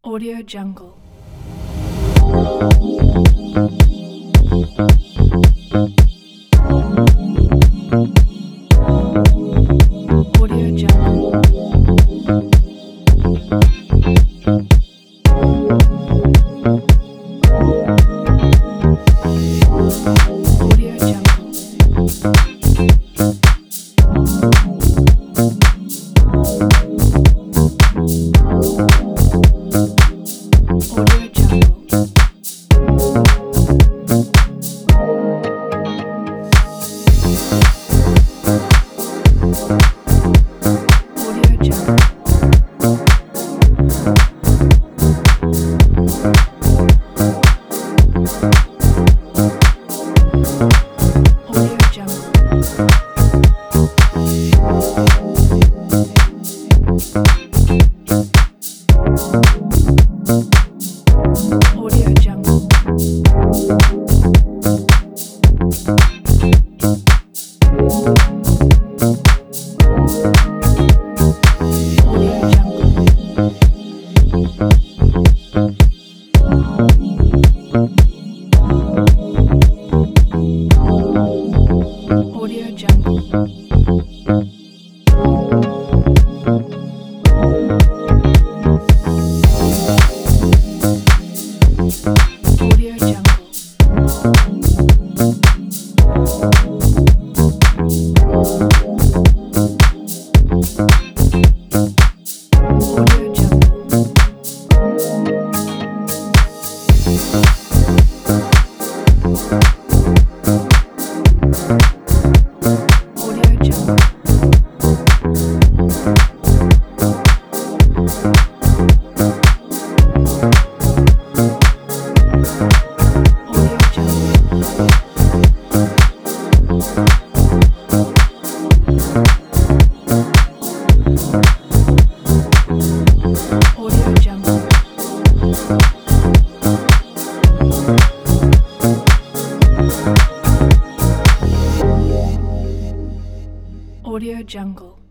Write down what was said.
Audio Jungle. Audio Jungle. Audio Jungle. Audio Jungle. Audio Jungle. Audio Jungle. Audio Jungle. Audio Jungle. Audio Jungle. Audio Jungle. Audio Jungle. Audio Jungle. Audio Jungle. Audio Jungle.